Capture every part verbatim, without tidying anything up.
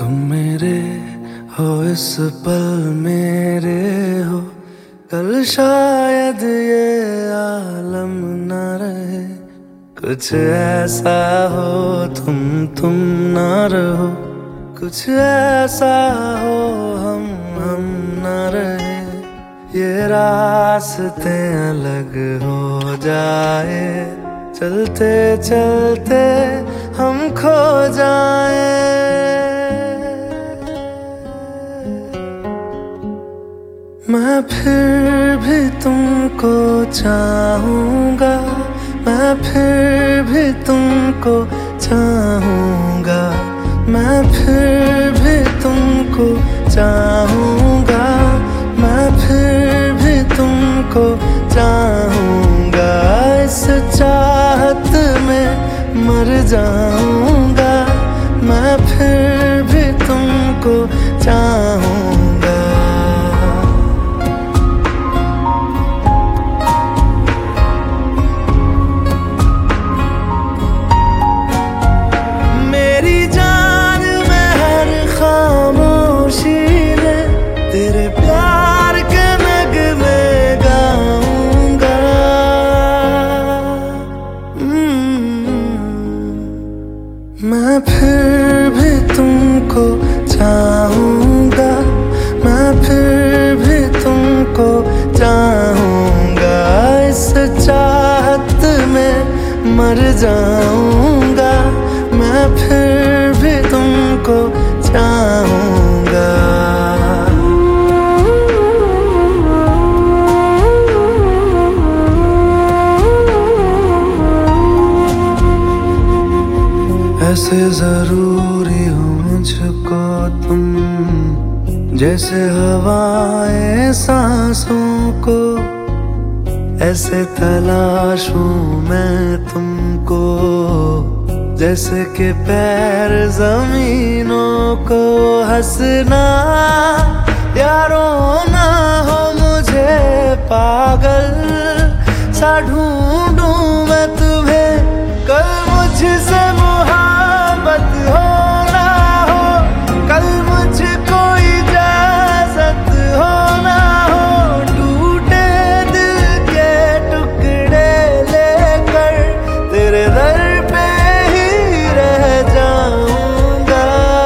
तुम मेरे हो इस पल मेरे हो, कल शायद ये आलम न रहे। कुछ ऐसा हो तुम तुम ना रहो, कुछ ऐसा हो हम हम ना रहे। ये रास्ते अलग हो जाए, चलते चलते हम खो जाए। मैं फिर भी तुमको चाहूँगा, मैं फिर भी तुमको चाहूँगा, मैं फिर भी तुमको चाहूँगा, मैं फिर भी तुमको चाहूँगा। इस चाहत में मर जाऊँगा, मैं फिर भी तुमको चाहूँगा। तेरे प्यार के नगमे गाऊंगा, मैं फिर भी तुमको चाहूँगा, मैं फिर भी तुमको चाहूँगा। इस चाहत में मर जाऊँगा, मैं फिर भी तुमको चाहूँगा। ऐसे जरूरी हो मुझको तुम, जैसे हवाएं सांसों को। ऐसे तलाशूं मैं तुमको, जैसे कि पैर जमीनों को। हंसना या रोना हो मुझे पागल सा ढूंढूं मैं तुम्हें। कल मुझसे मोहब्बत हो ना हो, कल मुझको इजाजत हो ना हो। टूटे दिल के टुकड़े लेकर तेरे दर पे ही रह जाऊंगा।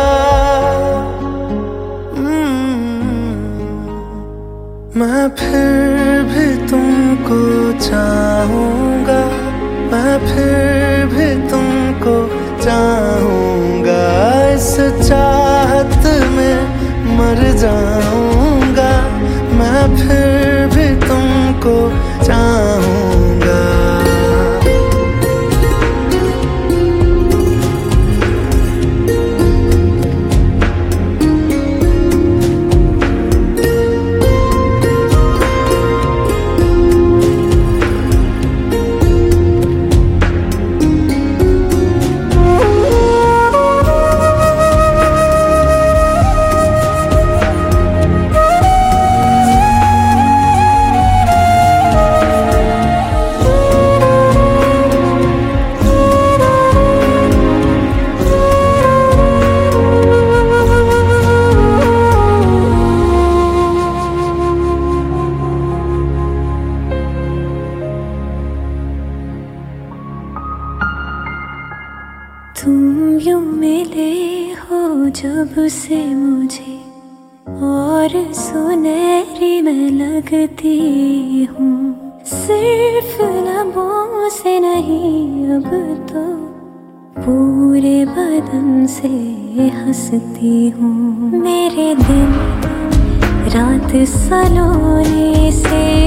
मैं फिर भी तुमको चाहूँगा, मैं फिर भी तुमको चाहूँगा। इस चाहत में मर जाऊँगा, मैं फिर भी तुमको चाहूँगा। तुम यूं मिले हो जब से मुझे, और सुनहरी मैं लगती हूँ। सिर्फ लबों से नहीं अब तो पूरे बदन से हंसती हूँ। मेरे दिन रात सलोने से